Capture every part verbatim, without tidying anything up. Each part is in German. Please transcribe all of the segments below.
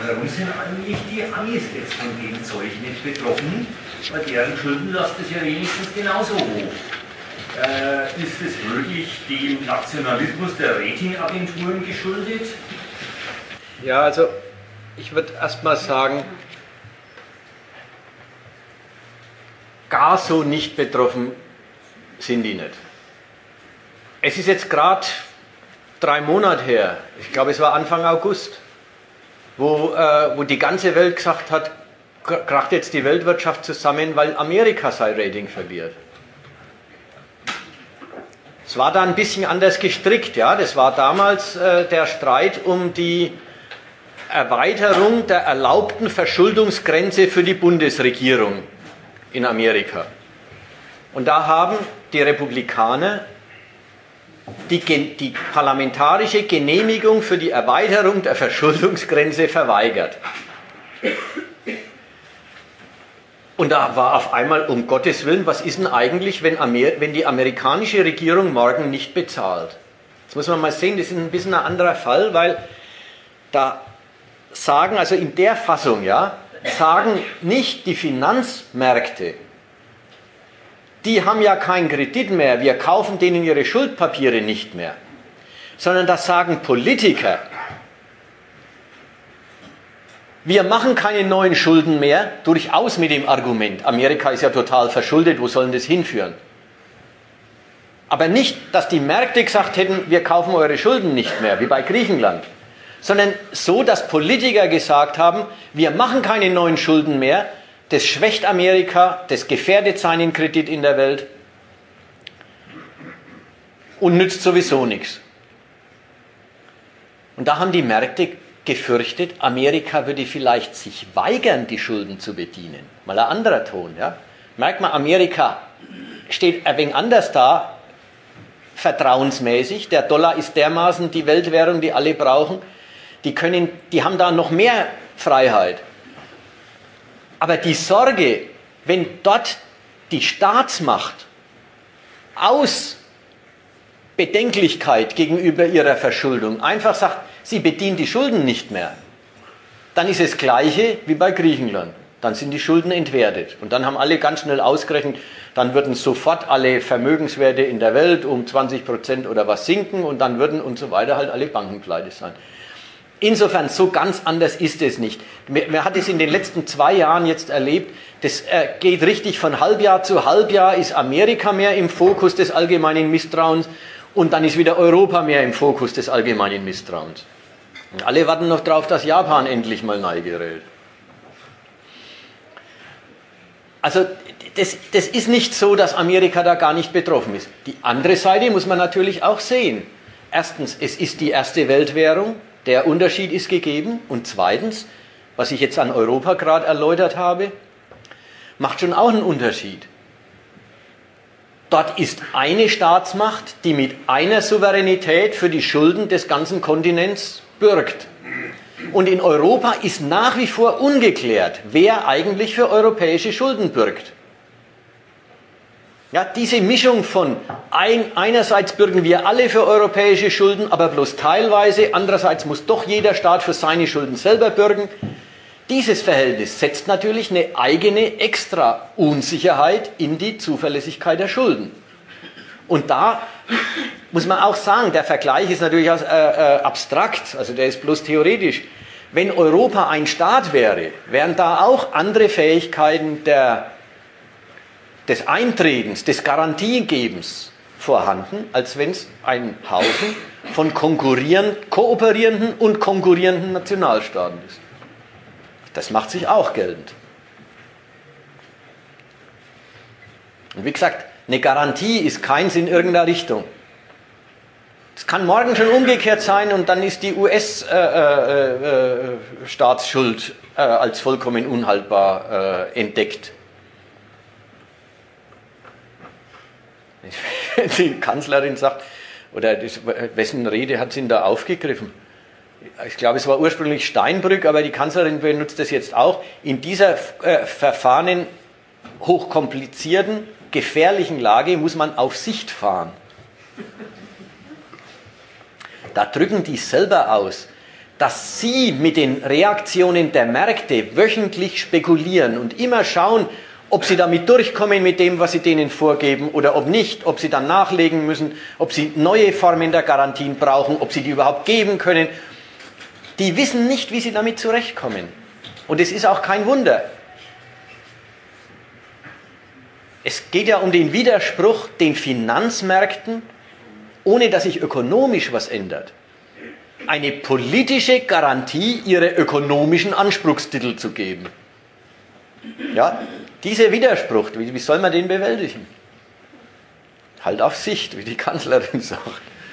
Warum sind eigentlich die Amis jetzt von dem Zeug nicht betroffen? Weil deren Schuldenlast ist ja wenigstens genauso hoch. Äh, ist es wirklich dem Nationalismus der Ratingagenturen geschuldet? Ja, also ich würde erstmal sagen, gar so nicht betroffen sind die nicht. Es ist jetzt gerade drei Monate her, ich glaube es war Anfang August, wo, äh, wo die ganze Welt gesagt hat, kracht jetzt die Weltwirtschaft zusammen, weil Amerika sein Rating verliert. Es war da ein bisschen anders gestrickt, ja. Das war damals äh, der Streit um die Erweiterung der erlaubten Verschuldungsgrenze für die Bundesregierung in Amerika. Und da haben die Republikaner die, die parlamentarische Genehmigung für die Erweiterung der Verschuldungsgrenze verweigert. Und da war auf einmal, um Gottes Willen, was ist denn eigentlich, wenn, Amer- wenn die amerikanische Regierung morgen nicht bezahlt? Das muss man mal sehen, das ist ein bisschen ein anderer Fall, weil da sagen, also in der Fassung, ja, sagen nicht die Finanzmärkte, die haben ja keinen Kredit mehr, wir kaufen denen ihre Schuldpapiere nicht mehr, sondern das sagen Politiker. Wir machen keine neuen Schulden mehr, durchaus mit dem Argument, Amerika ist ja total verschuldet, wo soll denn das hinführen? Aber nicht, dass die Märkte gesagt hätten, wir kaufen eure Schulden nicht mehr, wie bei Griechenland, sondern so, dass Politiker gesagt haben, wir machen keine neuen Schulden mehr, das schwächt Amerika, das gefährdet seinen Kredit in der Welt und nützt sowieso nichts. Und da haben die Märkte gefürchtet, Amerika würde vielleicht sich weigern, die Schulden zu bedienen. Mal ein anderer Ton, ja. Merkt man, Amerika steht ein wenig anders da, vertrauensmäßig. Der Dollar ist dermaßen die Weltwährung, die alle brauchen. Die können, die haben da noch mehr Freiheit. Aber die Sorge, wenn dort die Staatsmacht aus Bedenklichkeit gegenüber ihrer Verschuldung einfach sagt, sie bedient die Schulden nicht mehr, dann ist es das Gleiche wie bei Griechenland. Dann sind die Schulden entwertet. Und dann haben alle ganz schnell ausgerechnet, dann würden sofort alle Vermögenswerte in der Welt um zwanzig Prozent oder was sinken und dann würden und so weiter halt alle Banken pleite sein. Insofern, so ganz anders ist es nicht. Man hat es in den letzten zwei Jahren jetzt erlebt, das geht richtig von Halbjahr zu Halbjahr, ist Amerika mehr im Fokus des allgemeinen Misstrauens und dann ist wieder Europa mehr im Fokus des allgemeinen Misstrauens. Und alle warten noch darauf, dass Japan endlich mal neu gerät. Also das, das ist nicht so, dass Amerika da gar nicht betroffen ist. Die andere Seite muss man natürlich auch sehen. Erstens, es ist die erste Weltwährung. Der Unterschied ist gegeben. Und zweitens, was ich jetzt an Europa gerade erläutert habe, macht schon auch einen Unterschied. Dort ist eine Staatsmacht, die mit einer Souveränität für die Schulden des ganzen Kontinents bürgt. Und in Europa ist nach wie vor ungeklärt, wer eigentlich für europäische Schulden bürgt. Ja, diese Mischung von ein, einerseits bürgen wir alle für europäische Schulden, aber bloß teilweise, andererseits muss doch jeder Staat für seine Schulden selber bürgen. Dieses Verhältnis setzt natürlich eine eigene extra Unsicherheit in die Zuverlässigkeit der Schulden. Und da muss man auch sagen, der Vergleich ist natürlich auch, äh, äh, abstrakt, also der ist bloß theoretisch. Wenn Europa ein Staat wäre, wären da auch andere Fähigkeiten der des Eintretens, des Garantiegebens vorhanden, als wenn es ein Haufen von konkurrierenden, kooperierenden und konkurrierenden Nationalstaaten ist. Das macht sich auch geltend. Und wie gesagt, eine Garantie ist keins in irgendeiner Richtung. Es kann morgen schon umgekehrt sein und dann ist die U S-Staatsschuld äh, äh, äh, als vollkommen unhaltbar äh, entdeckt. Die Kanzlerin sagt, oder das, wessen Rede hat sie denn da aufgegriffen? Ich glaube, es war ursprünglich Steinbrück, aber die Kanzlerin benutzt das jetzt auch. In dieser äh, verfahrenen, hochkomplizierten, gefährlichen Lage muss man auf Sicht fahren. Da drücken die selber aus, dass Sie mit den Reaktionen der Märkte wöchentlich spekulieren und immer schauen, ob Sie damit durchkommen mit dem, was Sie denen vorgeben oder ob nicht, ob Sie dann nachlegen müssen, ob Sie neue Formen der Garantien brauchen, ob Sie die überhaupt geben können. Die wissen nicht, wie sie damit zurechtkommen. Und es ist auch kein Wunder. Es geht ja um den Widerspruch den Finanzmärkten, ohne dass sich ökonomisch was ändert, eine politische Garantie ihrer ökonomischen Anspruchstitel zu geben. Ja, dieser Widerspruch, wie, wie soll man den bewältigen? Halt auf Sicht, wie die Kanzlerin sagt.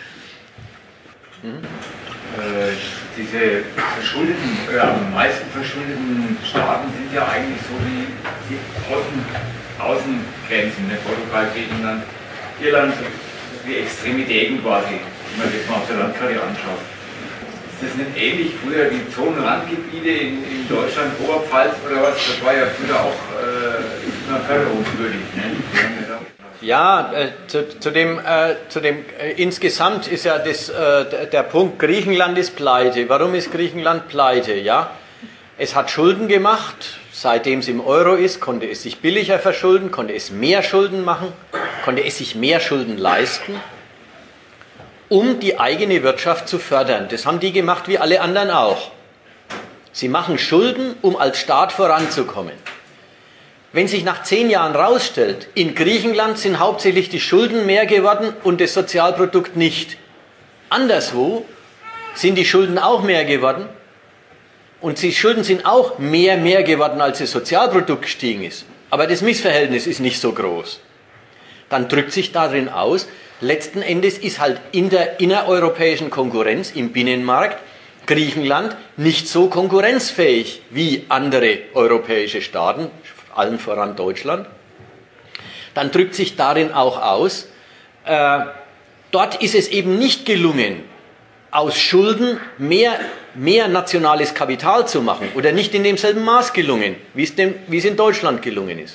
Hm? Äh, diese verschuldeten, äh, am meisten verschuldeten Staaten sind ja eigentlich so die, die Außen, Außengrenzen, ne? Portugal, Griechenland, Irland, die Extremitäten quasi, wenn man das mal auf der Landkarte anschaut. Ist das nicht ähnlich früher die Zonenrandgebiete in, in Deutschland, Oberpfalz oder was? Das war ja früher auch äh, immer förderungswürdig. Ne? Ja, äh, zu, zu dem, äh, zu dem äh, insgesamt ist ja das, äh, der Punkt, Griechenland ist pleite. Warum ist Griechenland pleite? Ja, es hat Schulden gemacht, seitdem es im Euro ist, konnte es sich billiger verschulden, konnte es mehr Schulden machen, konnte es sich mehr Schulden leisten, um die eigene Wirtschaft zu fördern. Das haben die gemacht wie alle anderen auch. Sie machen Schulden, um als Staat voranzukommen. Wenn sich nach zehn Jahren herausstellt, in Griechenland sind hauptsächlich die Schulden mehr geworden und das Sozialprodukt nicht. Anderswo sind die Schulden auch mehr geworden und die Schulden sind auch mehr, mehr geworden, als das Sozialprodukt gestiegen ist. Aber das Missverhältnis ist nicht so groß. Dann drückt sich darin aus, letzten Endes ist halt in der innereuropäischen Konkurrenz im Binnenmarkt Griechenland nicht so konkurrenzfähig wie andere europäische Staaten, allen voran Deutschland. Dann drückt sich darin auch aus, äh, dort ist es eben nicht gelungen, aus Schulden mehr, mehr nationales Kapital zu machen oder nicht in demselben Maß gelungen, wie es, dem, wie es in Deutschland gelungen ist.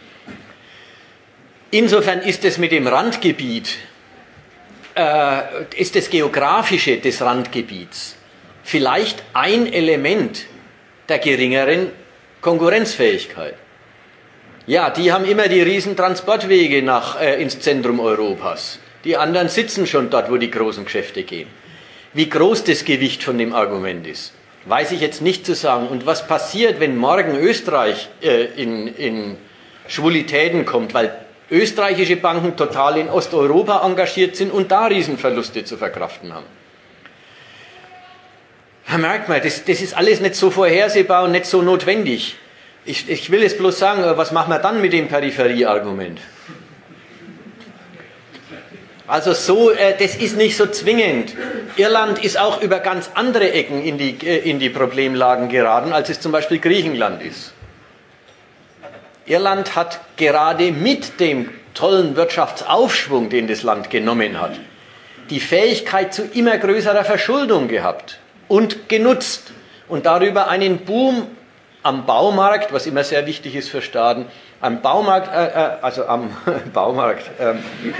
Insofern ist es mit dem Randgebiet, äh, ist das Geografische des Randgebiets vielleicht ein Element der geringeren Konkurrenzfähigkeit. Ja, die haben immer die riesen Transportwege nach, äh, ins Zentrum Europas. Die anderen sitzen schon dort, wo die großen Geschäfte gehen. Wie groß das Gewicht von dem Argument ist, weiß ich jetzt nicht zu sagen. Und was passiert, wenn morgen Österreich äh, in, in Schwulitäten kommt, weil österreichische Banken total in Osteuropa engagiert sind und da Riesenverluste zu verkraften haben? Da merkt man, das, das ist alles nicht so vorhersehbar und nicht so notwendig. Ich, ich will jetzt bloß sagen, was machen wir dann mit dem Peripherieargument? Also so, äh, das ist nicht so zwingend. Irland ist auch über ganz andere Ecken in die, äh, in die Problemlagen geraten, als es zum Beispiel Griechenland ist. Irland hat gerade mit dem tollen Wirtschaftsaufschwung, den das Land genommen hat, die Fähigkeit zu immer größerer Verschuldung gehabt und genutzt und darüber einen Boom am Baumarkt, was immer sehr wichtig ist für Staaten, am Baumarkt, äh, äh, also am Baumarkt, ähm,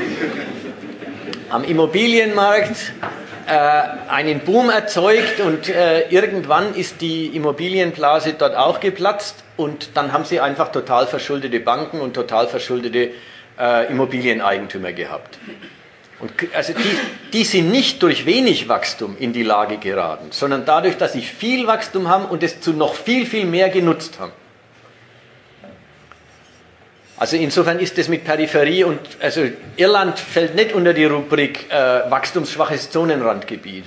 am Immobilienmarkt äh, einen Boom erzeugt und äh, irgendwann ist die Immobilienblase dort auch geplatzt und dann haben sie einfach total verschuldete Banken und total verschuldete äh, Immobilieneigentümer gehabt. Und also die, die sind nicht durch wenig Wachstum in die Lage geraten, sondern dadurch, dass sie viel Wachstum haben und es zu noch viel, viel mehr genutzt haben. Also insofern ist es mit Peripherie und, also Irland fällt nicht unter die Rubrik äh, wachstumsschwaches Zonenrandgebiet.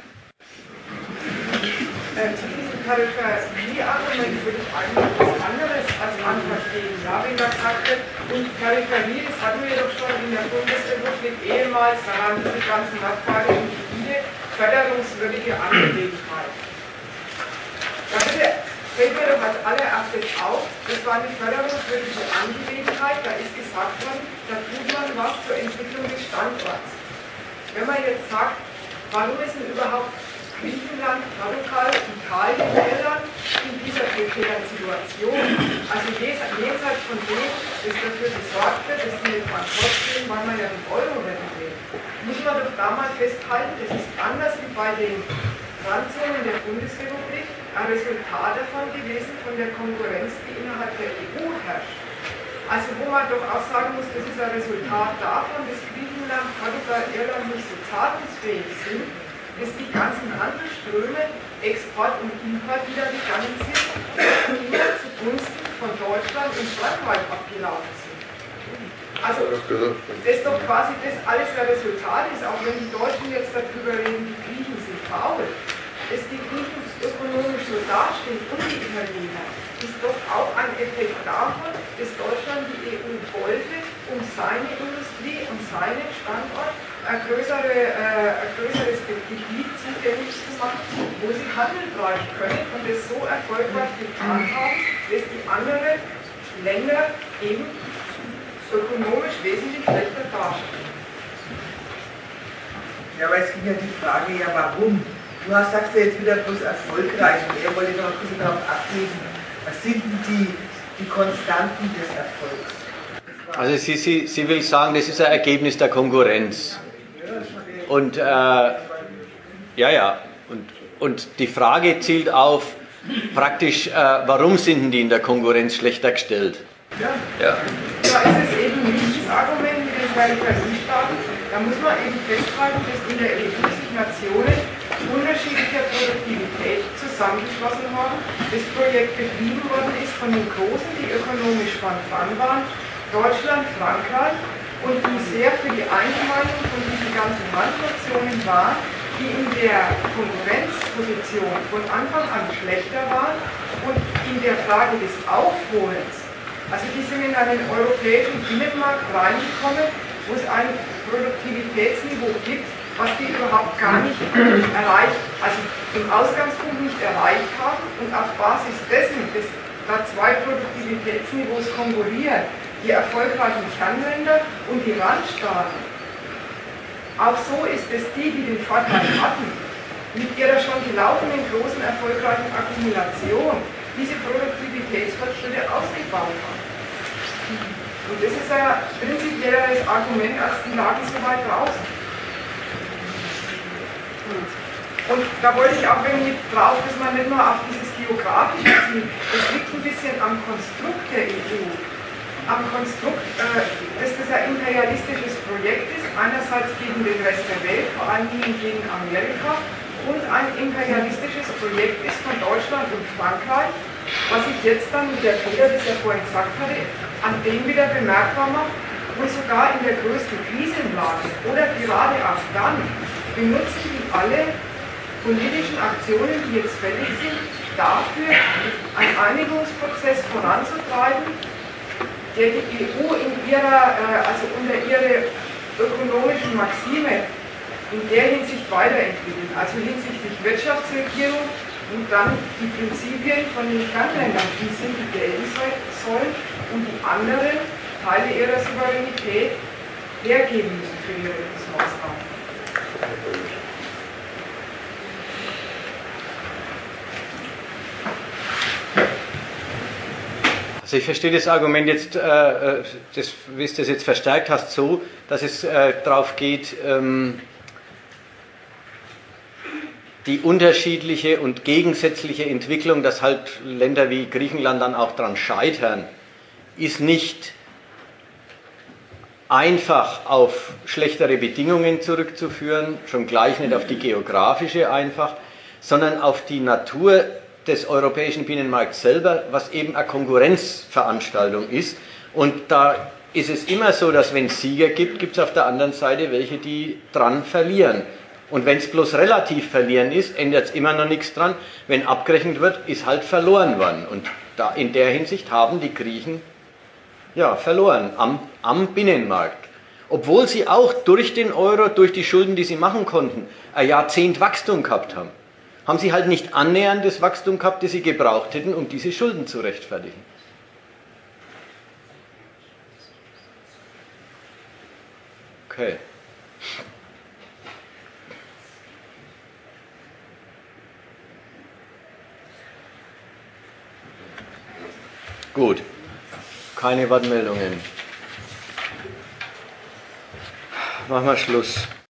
Äh, zu diesem Peripherie-Argument würde ich eigentlich was anderes als Antwort geben. Ja, wenn man sagte, und Peripherie, das hatten wir doch schon in der Bundesrepublik ehemals, da waren diese ganzen nordbayerischen Gebiete förderungswürdige Angelegenheit. Da bitte, fällt mir doch als allererstes auf, das war eine förderungswürdige Angelegenheit, da ist gesagt worden, da tut man was zur Entwicklung des Standorts. Wenn man jetzt sagt, warum ist denn überhaupt Griechenland, Portugal, Italien, Irland in dieser prekären Situation, also jenseits von dem, dass dafür gesorgt wird, dass die nicht bankrott gehen, weil man ja den Euro retten will, muss man doch da mal festhalten, das ist anders wie bei den Randzonen der Bundesrepublik ein Resultat davon gewesen, von der Konkurrenz, die innerhalb der E U herrscht. Also wo man doch auch sagen muss, das ist ein Resultat davon, dass Griechenland, Portugal, Irland nicht so zahlungsfähig sind, dass die ganzen Handelsströme, Export und Import wieder gegangen sind, immer zugunsten von Deutschland und Frankreich abgelaufen sind. Also, das doch quasi das alles ein Resultat ist, auch wenn die Deutschen jetzt darüber reden, die Griechen sind faul, dass die Griechen ökonomisch so dastehen und die Italiener, ist doch auch ein Effekt davon, dass Deutschland die E U wollte, um seine Industrie und seinen Standort ein, größere, äh, ein größeres Gebiet zugänglich zu machen, wo sie Handel treiben können und es so erfolgreich getan haben, dass die anderen Länder eben ökonomisch wesentlich schlechter dastehen. Ja, aber es ging ja die Frage, ja warum? Du hast, sagst ja jetzt wieder bloß erfolgreich und er wollte noch ein bisschen darauf ablesen, was sind denn die, die Konstanten des Erfolgs? Also sie, sie, sie will sagen, das ist ein Ergebnis der Konkurrenz. Und äh, ja, ja, und, und die Frage zielt auf, praktisch, äh, warum sind die in der Konkurrenz schlechter gestellt? Ja. Ja. Da ist es eben nicht das Argument mit den Peripherie-Staaten. Da muss man eben festhalten, dass in der E U sich Nationen unterschiedlicher Produktivität zusammengeschlossen haben. Das Projekt betrieben worden ist von den Großen, die ökonomisch von dran waren, Deutschland, Frankreich, und die sehr für die Einteilung von diesen ganzen Randnationen waren, die in der Konkurrenzposition von Anfang an schlechter waren und in der Frage des Aufholens. Also die sind in einen europäischen Binnenmarkt reingekommen, wo es ein Produktivitätsniveau gibt, was die überhaupt gar nicht erreicht, also im Ausgangspunkt nicht erreicht haben, und auf Basis dessen, dass da zwei Produktivitätsniveaus konkurrieren, die erfolgreichen Kernländer und die Randstaaten. Auch so ist es die, die den Vorteil hatten, mit ihrer schon gelaufenen großen erfolgreichen Akkumulation diese Produktivitätsfortschritte ausgebaut haben. Und das ist ein prinzipielleres Argument, als die lagen so weit draußen. Und da wollte ich auch irgendwie drauf, dass man nicht nur auf dieses Geografische zieht, das liegt ein bisschen am Konstrukt der E U. Am Konstrukt, äh, dass das ein imperialistisches Projekt ist, einerseits gegen den Rest der Welt, vor allen Dingen gegen Amerika, und ein imperialistisches Projekt ist von Deutschland und Frankreich, was sich jetzt dann, wie der Peter das ja vorhin gesagt hatte, an dem wieder bemerkbar macht, wo sogar in der größten Krisenlage oder gerade auch dann benutzen die alle politischen Aktionen, die jetzt fällig sind, dafür, einen Einigungsprozess voranzutreiben, der die E U in ihrer, also unter ihre ökonomischen Maxime in der Hinsicht weiterentwickelt, also hinsichtlich Wirtschaftsregierung und dann die Prinzipien von den Kernländern, die sind, die gelten sollen und die anderen Teile ihrer Souveränität hergeben müssen für ihre Ressourcen. Also ich verstehe das Argument jetzt, äh, das, wie du das jetzt verstärkt hast, so, dass es äh, darauf geht, ähm, die unterschiedliche und gegensätzliche Entwicklung, dass halt Länder wie Griechenland dann auch daran scheitern, ist nicht einfach auf schlechtere Bedingungen zurückzuführen, schon gleich nicht auf die geografische einfach, sondern auf die Natur des europäischen Binnenmarkts selber, was eben eine Konkurrenzveranstaltung ist. Und da ist es immer so, dass wenn es Sieger gibt, gibt es auf der anderen Seite welche, die dran verlieren. Und wenn es bloß relativ verlieren ist, ändert es immer noch nichts dran. Wenn abgerechnet wird, ist halt verloren worden. Und da in der Hinsicht haben die Griechen ja, verloren am, am Binnenmarkt. Obwohl sie auch durch den Euro, durch die Schulden, die sie machen konnten, ein Jahrzehnt Wachstum gehabt haben. Haben sie halt nicht annähernd das Wachstum gehabt, das sie gebraucht hätten, um diese Schulden zu rechtfertigen. Okay. Gut. Keine Wortmeldungen. Machen wir Schluss.